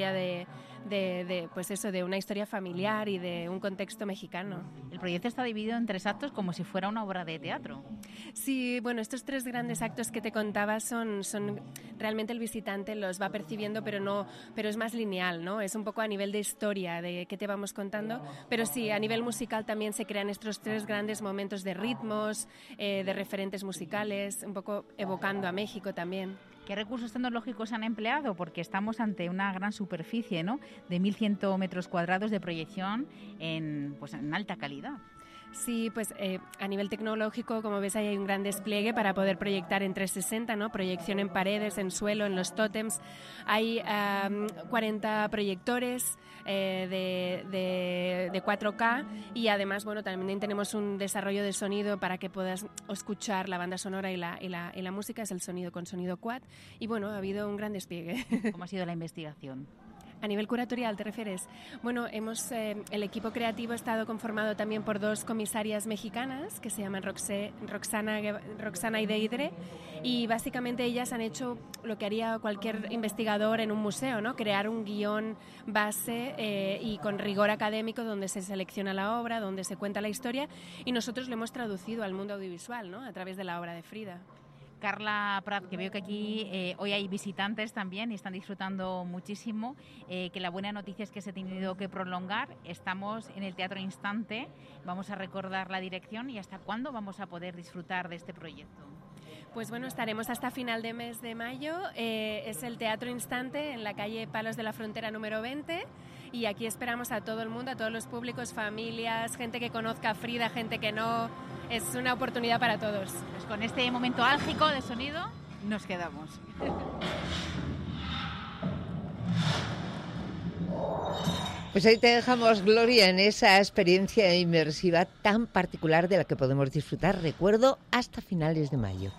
Speaker 12: pues eso, de una historia familiar y de un contexto mexicano.
Speaker 11: El proyecto está dividido en 3 actos como si fuera una obra de teatro.
Speaker 12: Sí, bueno, estos 3 grandes actos que te contaba son realmente el visitante los va percibiendo, pero es más lineal, ¿no? Es un poco a nivel de historia, de qué te vamos contando, pero sí, a nivel musical también se crean estos 3 grandes momentos de ritmos, de referentes musicales, un poco evocando a México también.
Speaker 11: ¿Qué recursos tecnológicos han empleado? Porque estamos ante una gran superficie, ¿no?, de 1.100 metros cuadrados de proyección en alta calidad.
Speaker 12: Sí, pues a nivel tecnológico, como ves, ahí hay un gran despliegue para poder proyectar en 360, ¿no? Proyección en paredes, en suelo, en los tótems. Hay 40 proyectores de 4K, y además, bueno, también tenemos un desarrollo de sonido para que puedas escuchar la banda sonora y la música. Es el sonido con sonido quad, y bueno, ha habido un gran despliegue.
Speaker 11: ¿Cómo ha sido la investigación?
Speaker 12: A nivel curatorial, ¿te refieres? Bueno, el equipo creativo ha estado conformado también por 2 comisarias mexicanas que se llaman Roxana y Deidre, y básicamente ellas han hecho lo que haría cualquier investigador en un museo, ¿no? Crear un guión base y con rigor académico, donde se selecciona la obra, donde se cuenta la historia, y nosotros lo hemos traducido al mundo audiovisual, ¿no?, a través de la obra de Frida.
Speaker 11: Carla Prat, que veo que aquí hoy hay visitantes también y están disfrutando muchísimo, que la buena noticia es que se ha tenido que prolongar. Estamos en el Teatro Instante, vamos a recordar la dirección y hasta cuándo vamos a poder disfrutar de este proyecto.
Speaker 12: Pues bueno, estaremos hasta final de mes de mayo. Es el Teatro Instante en la calle Palos de la Frontera número 20, y aquí esperamos a todo el mundo, a todos los públicos, familias, gente que conozca a Frida, gente que no. Es una oportunidad para todos.
Speaker 11: Pues con este momento álgico de sonido nos quedamos.
Speaker 2: Pues ahí te dejamos, Gloria, en esa experiencia inmersiva tan particular de la que podemos disfrutar, recuerdo, hasta finales de mayo.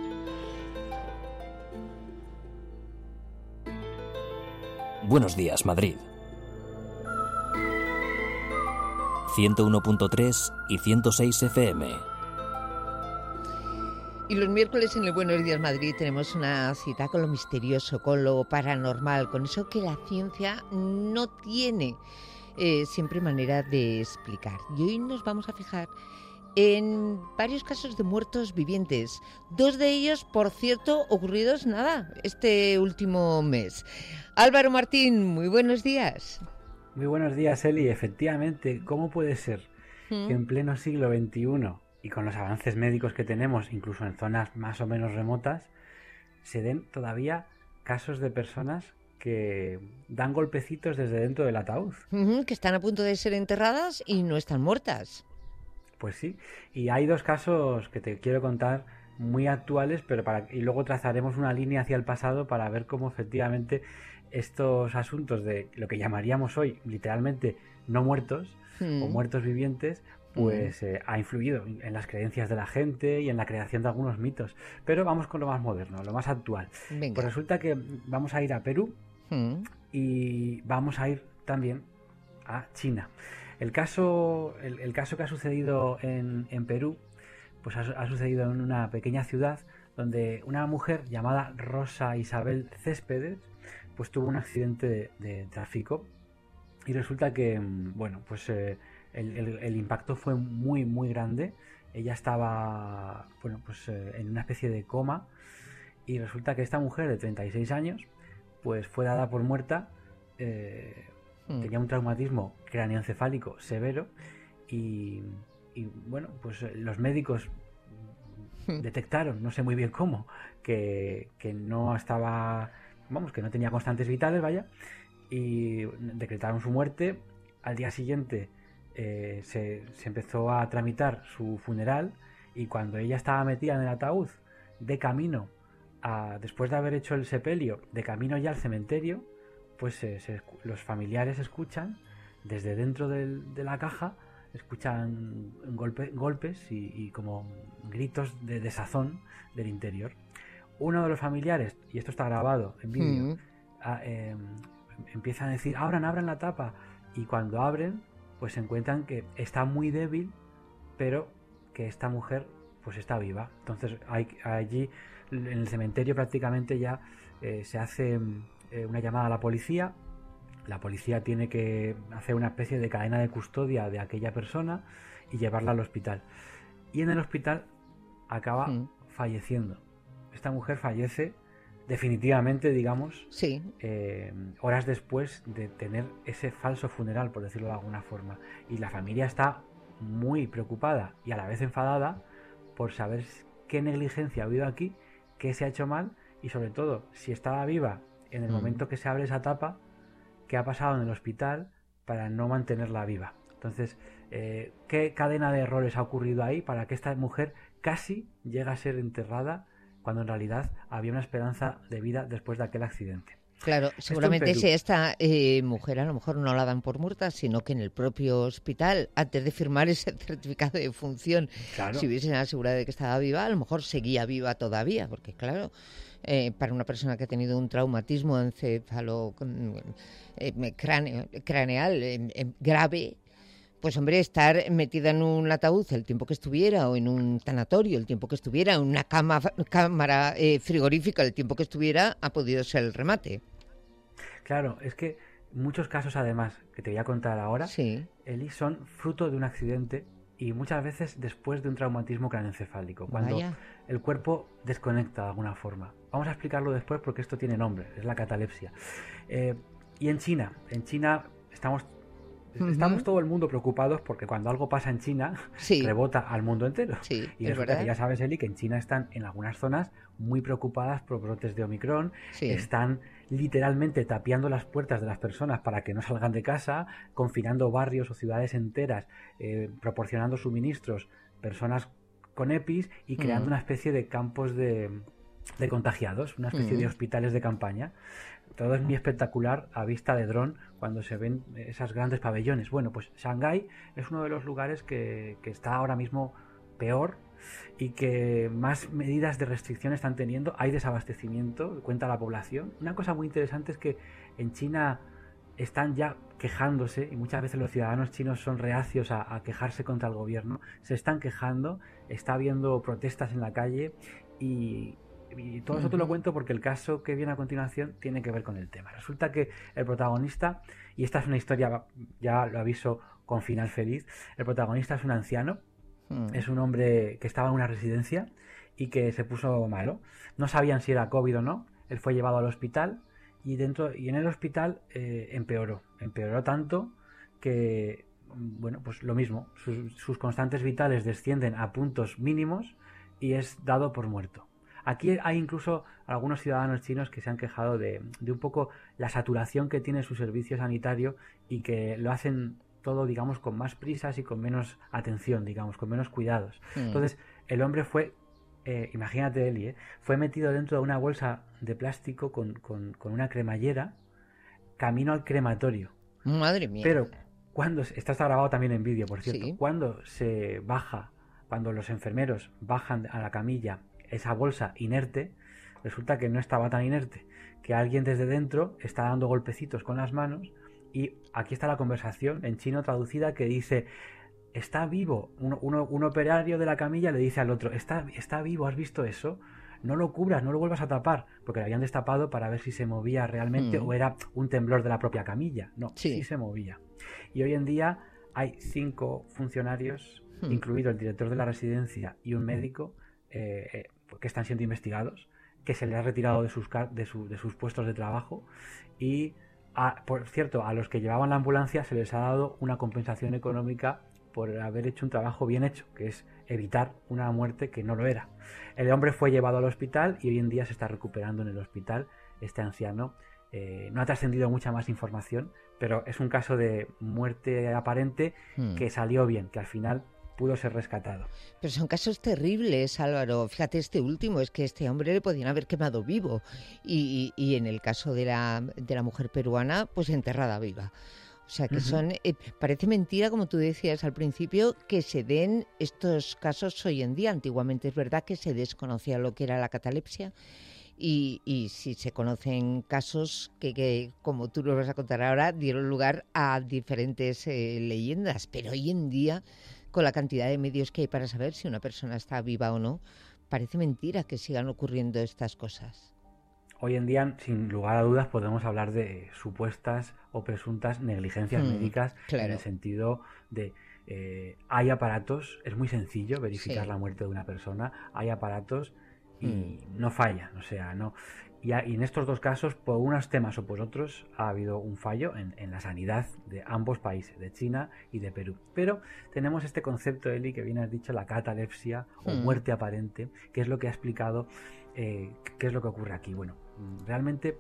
Speaker 1: Buenos días, Madrid. 101.3 y 106 FM.
Speaker 2: Y los miércoles en el Buenos Días Madrid tenemos una cita con lo misterioso, con lo paranormal, con eso que la ciencia no tiene siempre manera de explicar. Y hoy nos vamos a fijar en varios casos de muertos vivientes. 2 de ellos, por cierto, ocurridos este último mes. Álvaro Martín, muy buenos días.
Speaker 13: Muy buenos días, Eli. Efectivamente, ¿cómo puede ser que en pleno siglo XXI y con los avances médicos que tenemos, incluso en zonas más o menos remotas, se den todavía casos de personas que dan golpecitos desde dentro del ataúd.
Speaker 2: Que están a punto de ser enterradas y no están muertas.
Speaker 13: Pues sí, y hay 2 casos que te quiero contar muy actuales, pero y luego trazaremos una línea hacia el pasado para ver cómo efectivamente estos asuntos de lo que llamaríamos hoy literalmente no muertos o muertos vivientes, pues ha influido en las creencias de la gente y en la creación de algunos mitos. Pero vamos con lo más moderno, lo más actual.
Speaker 2: Venga.
Speaker 13: Pues resulta que vamos a ir a Perú y vamos a ir también a China. El caso que ha sucedido en Perú, pues ha sucedido en una pequeña ciudad donde una mujer llamada Rosa Isabel Céspedes pues tuvo un accidente de tráfico y resulta que, bueno, pues el impacto fue muy, muy grande. Ella estaba, bueno, pues en una especie de coma y resulta que esta mujer de 36 años pues fue dada por muerta. Tenía un traumatismo cráneoencefálico severo y bueno, pues los médicos detectaron, no sé muy bien cómo, que no estaba, vamos, que no tenía constantes vitales, vaya, y decretaron su muerte. Al día siguiente se empezó a tramitar su funeral y cuando ella estaba metida en el ataúd de camino después de haber hecho el sepelio, de camino ya al cementerio, pues los familiares escuchan desde dentro de la caja, escuchan golpes y como gritos de desazón del interior. Uno de los familiares, y esto está grabado en vídeo, empiezan a decir abran la tapa, y cuando abren pues se encuentran que está muy débil, pero que esta mujer pues está viva. Entonces allí en el cementerio prácticamente ya se hace una llamada a la policía. La policía tiene que hacer una especie de cadena de custodia de aquella persona y llevarla al hospital. Y en el hospital acaba falleciendo. Esta mujer fallece definitivamente, digamos, horas después de tener ese falso funeral, por decirlo de alguna forma. Y la familia está muy preocupada y a la vez enfadada por saber qué negligencia ha habido aquí, qué se ha hecho mal y sobre todo si estaba viva en el momento que se abre esa tapa, qué ha pasado en el hospital para no mantenerla viva. Entonces, ¿qué cadena de errores ha ocurrido ahí para que esta mujer casi llegue a ser enterrada cuando en realidad había una esperanza de vida después de aquel accidente?
Speaker 2: Claro, seguramente si esta mujer a lo mejor no la dan por muerta, sino que en el propio hospital, antes de firmar ese certificado de defunción, si hubiesen asegurado de que estaba viva, a lo mejor seguía viva todavía, porque claro, para una persona que ha tenido un traumatismo encéfalo craneal grave, pues hombre, estar metida en un ataúd el tiempo que estuviera, o en un tanatorio el tiempo que estuviera, en una cámara frigorífica el tiempo que estuviera, ha podido ser el remate.
Speaker 13: Claro, es que muchos casos además, que te voy a contar ahora, Eli, son fruto de un accidente y muchas veces después de un traumatismo craneoencefálico, cuando el cuerpo desconecta de alguna forma. Vamos a explicarlo después porque esto tiene nombre, es la catalepsia. Y en China estamos todo el mundo preocupados porque cuando algo pasa en China rebota al mundo entero. Y resulta que ya sabes, Eli, que en China están en algunas zonas muy preocupadas por brotes de Omicron, están literalmente tapiando las puertas de las personas para que no salgan de casa, confinando barrios o ciudades enteras, proporcionando suministros, personas con EPIs y creando una especie de campos de contagiados, una especie de hospitales de campaña. Todo es muy espectacular a vista de dron cuando se ven esas grandes pabellones. Bueno, pues Shanghái es uno de los lugares que está ahora mismo peor y que más medidas de restricción están teniendo. Hay desabastecimiento, cuenta la población. Una cosa muy interesante es que en China están ya quejándose, y muchas veces los ciudadanos chinos son reacios a quejarse contra el gobierno. Se están quejando, está habiendo protestas en la calle y todo eso te lo cuento porque el caso que viene a continuación tiene que ver con el tema. Resulta que el protagonista, y esta es una historia, ya lo aviso, con final feliz, el protagonista es un anciano, es un hombre que estaba en una residencia y que se puso malo. No sabían si era COVID o no, él fue llevado al hospital y en el hospital empeoró tanto que, bueno, pues lo mismo, sus constantes vitales descienden a puntos mínimos y es dado por muerto. Aquí hay incluso algunos ciudadanos chinos que se han quejado de un poco la saturación que tiene su servicio sanitario y que lo hacen todo, digamos, con más prisas y con menos atención, digamos, con menos cuidados. Entonces, el hombre fue, imagínate, Eli, fue metido dentro de una bolsa de plástico con una cremallera camino al crematorio.
Speaker 2: Madre mía.
Speaker 13: Pero cuando, esto está grabado también en vídeo, por cierto, cuando se baja, cuando los enfermeros bajan a la camilla esa bolsa inerte, resulta que no estaba tan inerte, que alguien desde dentro está dando golpecitos con las manos, y aquí está la conversación en chino traducida que dice: está vivo. Un operario de la camilla le dice al otro: está vivo, ¿has visto eso? No lo cubras, no lo vuelvas a tapar, porque le habían destapado para ver si se movía realmente o era un temblor de la propia camilla. No, sí se movía. Y hoy en día hay 5 funcionarios, incluido el director de la residencia y un médico, que están siendo investigados, que se les ha retirado de sus puestos de trabajo, y por cierto, a los que llevaban la ambulancia se les ha dado una compensación económica por haber hecho un trabajo bien hecho, que es evitar una muerte que no lo era. El hombre fue llevado al hospital y hoy en día se está recuperando en el hospital. Este anciano no ha trascendido mucha más información, pero es un caso de muerte aparente que salió bien, que al final pudo ser rescatado.
Speaker 2: Pero son casos terribles, Álvaro. Fíjate, este último, es que este hombre le podían haber quemado vivo. Y en el caso de la mujer peruana, pues enterrada viva. O sea que son, parece mentira, como tú decías al principio, que se den estos casos hoy en día. Antiguamente es verdad que se desconocía lo que era la catalepsia. Y sí se conocen casos que, como tú nos vas a contar ahora, dieron lugar a diferentes leyendas. Pero hoy en día, con la cantidad de medios que hay para saber si una persona está viva o no, parece mentira que sigan ocurriendo estas cosas.
Speaker 13: Hoy en día, sin lugar a dudas, podemos hablar de supuestas o presuntas negligencias médicas, en el sentido de hay aparatos, es muy sencillo verificar la muerte de una persona, hay aparatos y no fallan, o sea, no. Y en estos 2 casos, por unos temas o por otros, ha habido un fallo en la sanidad de ambos países, de China y de Perú. Pero tenemos este concepto, Eli, que bien has dicho, la catalepsia o muerte aparente, que es lo que ha explicado qué es lo que ocurre aquí. Bueno, realmente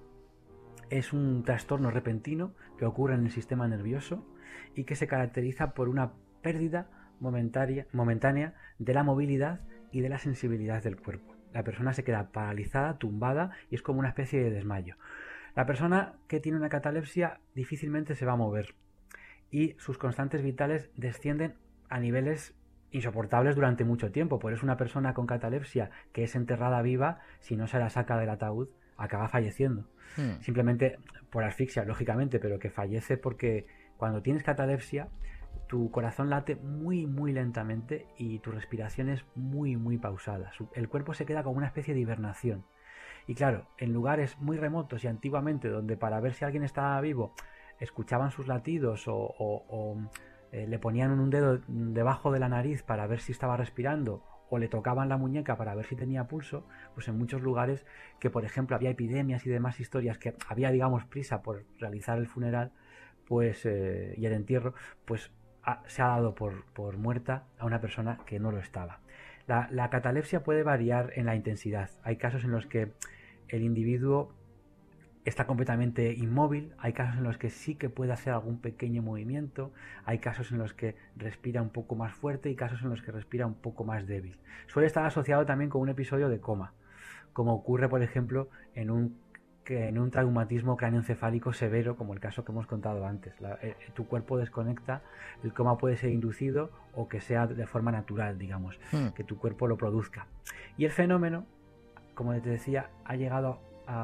Speaker 13: es un trastorno repentino que ocurre en el sistema nervioso y que se caracteriza por una pérdida momentánea de la movilidad y de la sensibilidad del cuerpo. La persona se queda paralizada, tumbada, y es como una especie de desmayo. La persona que tiene una catalepsia difícilmente se va a mover y sus constantes vitales descienden a niveles insoportables durante mucho tiempo. Por eso una persona con catalepsia que es enterrada viva, si no se la saca del ataúd, acaba falleciendo. Simplemente por asfixia, lógicamente, pero que fallece porque cuando tienes catalepsia, tu corazón late muy muy lentamente y tu respiración es muy muy pausada. El cuerpo se queda como una especie de hibernación. Y claro, en lugares muy remotos y antiguamente, donde para ver si alguien estaba vivo escuchaban sus latidos o le ponían un dedo debajo de la nariz para ver si estaba respirando, o le tocaban la muñeca para ver si tenía pulso, pues en muchos lugares que, por ejemplo, había epidemias y demás historias, que había, digamos, prisa por realizar el funeral pues y el entierro, pues se ha dado por muerta a una persona que no lo estaba. La catalepsia puede variar en la intensidad. Hay casos en los que el individuo está completamente inmóvil, hay casos en los que sí que puede hacer algún pequeño movimiento, hay casos en los que respira un poco más fuerte y casos en los que respira un poco más débil. Suele estar asociado también con un episodio de coma, como ocurre, por ejemplo, en un traumatismo cráneoencefálico severo, como el caso que hemos contado antes. Tu cuerpo desconecta, el coma puede ser inducido o que sea de forma natural, digamos, que tu cuerpo lo produzca. Y el fenómeno, como te decía, ha llegado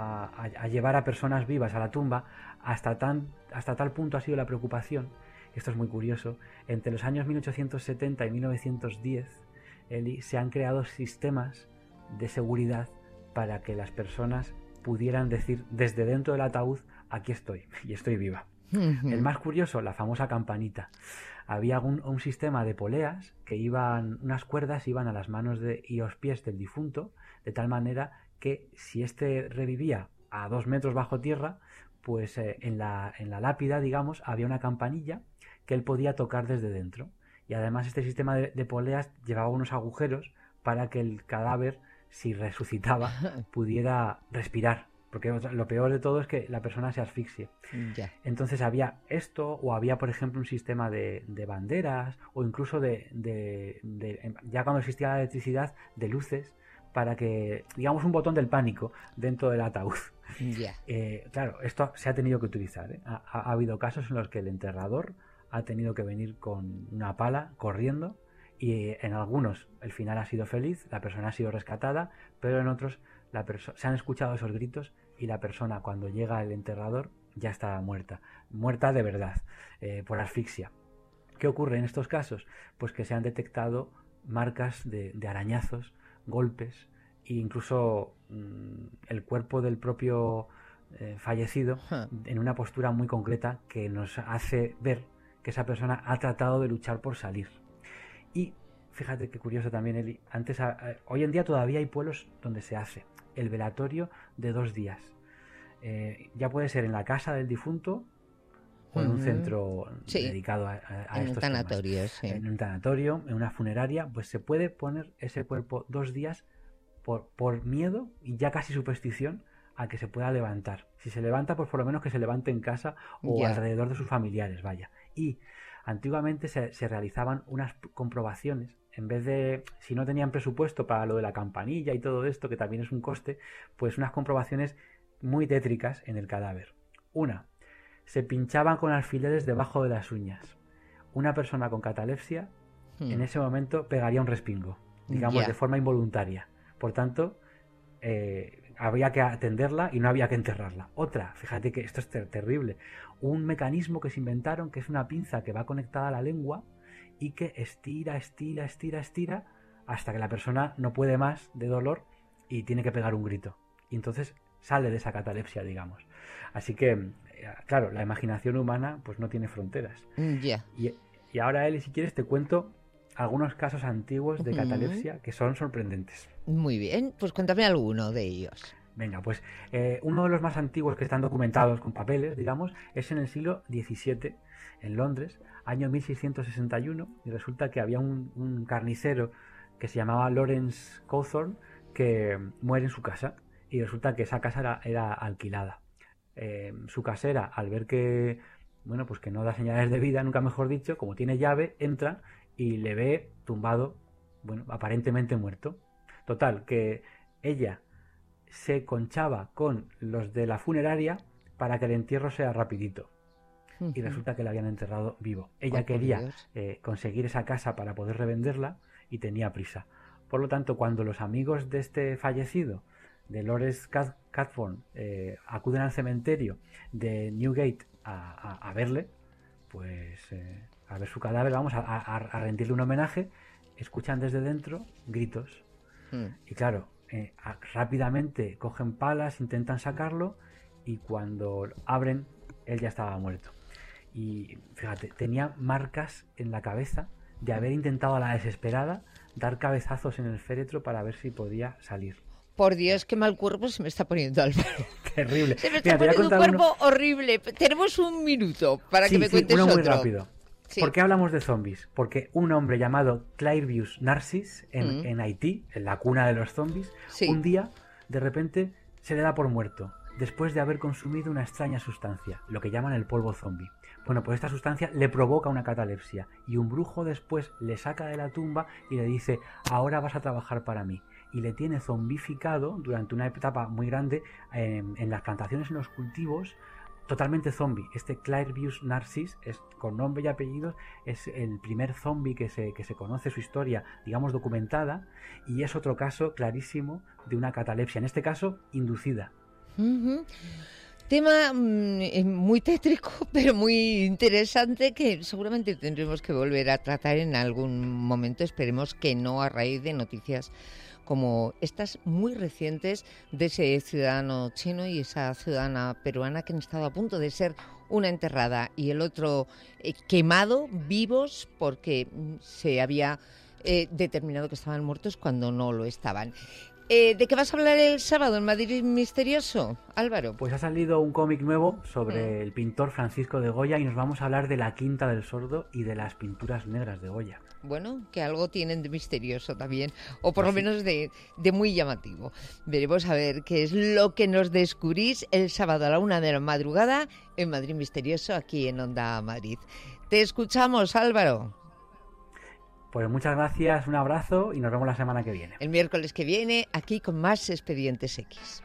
Speaker 13: a llevar a personas vivas a la tumba. Hasta tal punto ha sido la preocupación, esto es muy curioso, entre los años 1870 y 1910, se han creado sistemas de seguridad para que las personas pudieran decir desde dentro del ataúd: aquí estoy y estoy viva. El más curioso, la famosa campanita. Había un sistema de poleas que unas cuerdas iban a las manos y los pies del difunto, de tal manera que si éste revivía a 2 metros bajo tierra, pues en la lápida, digamos, había una campanilla que él podía tocar desde dentro. Y además este sistema de poleas llevaba unos agujeros para que el cadáver si resucitaba, pudiera respirar. Porque lo peor de todo es que la persona se asfixie.
Speaker 2: Ya.
Speaker 13: Entonces había esto, o había, por ejemplo, un sistema de banderas, o incluso ya cuando existía la electricidad, de luces, para que, digamos, un botón del pánico dentro del ataúd.
Speaker 2: Ya.
Speaker 13: Claro, esto se ha tenido que utilizar, ¿eh? Ha habido casos en los que el enterrador ha tenido que venir con una pala corriendo, y en algunos el final ha sido feliz, la persona ha sido rescatada, pero en otros se han escuchado esos gritos y la persona, cuando llega el enterrador, ya está muerta de verdad, por asfixia. ¿Qué ocurre en estos casos? Pues que se han detectado marcas de arañazos, golpes, e incluso el cuerpo del propio fallecido en una postura muy concreta que nos hace ver que esa persona ha tratado de luchar por salir. Y fíjate qué curioso también, Eli, hoy en día todavía hay pueblos donde se hace el velatorio de 2 días. Ya puede ser en la casa del difunto o en un centro dedicado a estos
Speaker 2: tanatorio,
Speaker 13: temas. En un tanatorio, en una funeraria, pues se puede poner ese cuerpo 2 días por miedo y ya casi superstición a que se pueda levantar. Si se levanta, pues por lo menos que se levante en casa o alrededor de sus familiares, vaya. Y antiguamente se realizaban unas comprobaciones. En vez de, si no tenían presupuesto para lo de la campanilla y todo esto, que también es un coste, pues unas comprobaciones muy tétricas en el cadáver. Una, se pinchaban con alfileres debajo de las uñas. Una persona con catalepsia en ese momento pegaría un respingo, digamos, de forma involuntaria. Por tanto, había que atenderla y no había que enterrarla. Otra, fíjate que esto es terrible, un mecanismo que se inventaron, que es una pinza que va conectada a la lengua y que estira hasta que la persona no puede más de dolor y tiene que pegar un grito. Y entonces sale de esa catalepsia, digamos. Así que, claro, la imaginación humana pues no tiene fronteras. Y ahora, Eli, si quieres, te cuento algunos casos antiguos de catalepsia que son sorprendentes.
Speaker 2: Muy bien, pues cuéntame alguno de ellos.
Speaker 13: Venga, pues uno de los más antiguos que están documentados con papeles, digamos, es en el siglo XVII, en Londres, año 1661, y resulta que había un carnicero que se llamaba Lawrence Cawthorne que muere en su casa, y resulta que esa casa era alquilada. Su casera, al ver que, bueno, pues que no da señales de vida, nunca mejor dicho, como tiene llave, entra y le ve tumbado, bueno, aparentemente muerto. Total, que ella se conchaba con los de la funeraria para que el entierro sea rapidito. Y resulta que la habían enterrado vivo. Ella quería conseguir esa casa para poder revenderla y tenía prisa. Por lo tanto, cuando los amigos de este fallecido, de Lawrence Cawthorne, acuden al cementerio de Newgate a verle, pues a ver su cadáver, vamos a rendirle un homenaje, escuchan desde dentro gritos. Y claro, rápidamente cogen palas, intentan sacarlo, y cuando abren, él ya estaba muerto. Y fíjate, tenía marcas en la cabeza de haber intentado a la desesperada dar cabezazos en el féretro para ver si podía salir.
Speaker 2: Por Dios, qué mal cuerpo se me está poniendo, Álvaro.
Speaker 13: Terrible.
Speaker 2: Se me está poniendo un cuerpo horrible. Tenemos un minuto para que me cuentes
Speaker 13: uno
Speaker 2: otro.
Speaker 13: Muy rápido. Sí. ¿Por qué hablamos de zombies? Porque un hombre llamado Clairvius Narcis en Haití, en la cuna de los zombies, un día, de repente, se le da por muerto, después de haber consumido una extraña sustancia, lo que llaman el polvo zombie. Bueno, pues esta sustancia le provoca una catalepsia, y un brujo después le saca de la tumba y le dice: ahora vas a trabajar para mí. Y le tiene zombificado durante una etapa muy grande en las plantaciones, en los cultivos, totalmente zombie. Este Clairvius Narcis, con nombre y apellidos, es el primer zombie que se conoce su historia, digamos, documentada, y es otro caso clarísimo de una catalepsia, en este caso inducida.
Speaker 2: Tema muy tétrico, pero muy interesante, que seguramente tendremos que volver a tratar en algún momento. Esperemos que no a raíz de noticias como estas muy recientes de ese ciudadano chino y esa ciudadana peruana que han estado a punto de ser una enterrada y el otro quemado vivos porque se había determinado que estaban muertos cuando no lo estaban. ¿De qué vas a hablar el sábado en Madrid Misterioso, Álvaro?
Speaker 13: Pues ha salido un cómic nuevo sobre el pintor Francisco de Goya y nos vamos a hablar de la Quinta del Sordo y de las pinturas negras de Goya.
Speaker 2: Bueno, que algo tienen de misterioso también, o por lo menos de muy llamativo. Veremos a ver qué es lo que nos descubrís el sábado a la 1 de la madrugada en Madrid Misterioso, aquí en Onda Madrid. Te escuchamos, Álvaro.
Speaker 13: Pues muchas gracias, un abrazo y nos vemos la semana que viene.
Speaker 2: El miércoles que viene, aquí con más Expedientes X.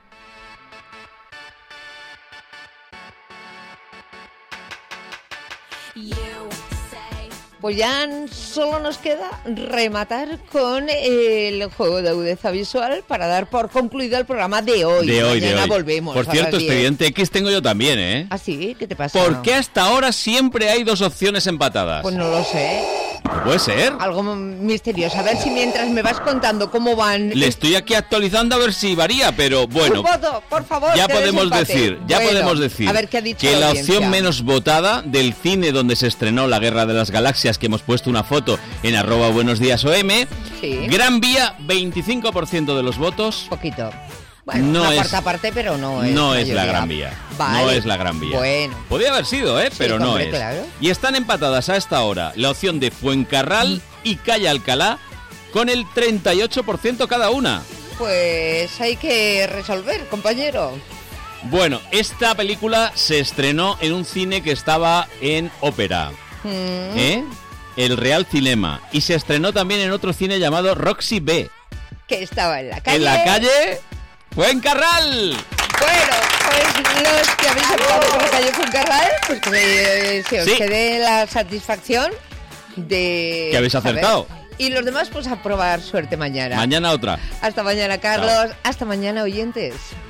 Speaker 2: Pues ya solo nos queda rematar con el juego de agudeza visual para dar por concluido el programa de hoy. Mañana volvemos.
Speaker 3: Por cierto, Expediente X tengo yo también, ¿eh?
Speaker 2: ¿Ah, sí? ¿Qué te pasa?
Speaker 3: ¿Por qué hasta ahora siempre hay 2 opciones empatadas?
Speaker 2: Pues no lo sé.
Speaker 3: ¿Puede ser?
Speaker 2: Algo misterioso. A ver si mientras me vas contando cómo van...
Speaker 3: Le estoy aquí actualizando a ver si varía, pero bueno.
Speaker 2: Un voto, por favor.
Speaker 3: Ya podemos decir,
Speaker 2: a ver qué ha dicho
Speaker 3: que la
Speaker 2: audiencia.
Speaker 3: opción menos votada del cine donde se estrenó La Guerra de las Galaxias, que hemos puesto una foto en @buenosdiasom,
Speaker 2: sí.
Speaker 3: Gran Vía, 25% de los votos.
Speaker 2: Poquito. Bueno,
Speaker 3: no
Speaker 2: una
Speaker 3: es,
Speaker 2: cuarta parte, pero no es.
Speaker 3: No es la Gran Vía.
Speaker 2: Vale.
Speaker 3: No es la Gran Vía.
Speaker 2: Bueno.
Speaker 3: Podría haber sido, pero
Speaker 2: sí,
Speaker 3: no
Speaker 2: hombre,
Speaker 3: es.
Speaker 2: Claro.
Speaker 3: Y están empatadas a esta hora la opción de Fuencarral y Calle Alcalá con el 38% cada una.
Speaker 2: Pues hay que resolver, compañero.
Speaker 3: Bueno, esta película se estrenó en un cine que estaba en Ópera. El Real Cinema. Y se estrenó también en otro cine llamado Roxy B.
Speaker 2: Que estaba en la calle.
Speaker 3: En la calle Fuencarral.
Speaker 2: Bueno, pues los que habéis optado por la calle Fuencarral, pues que se os quede la satisfacción de...
Speaker 3: Que habéis acertado.
Speaker 2: Y los demás, pues a probar suerte mañana.
Speaker 3: Mañana otra.
Speaker 2: Hasta mañana, Carlos. Chao. Hasta mañana, oyentes.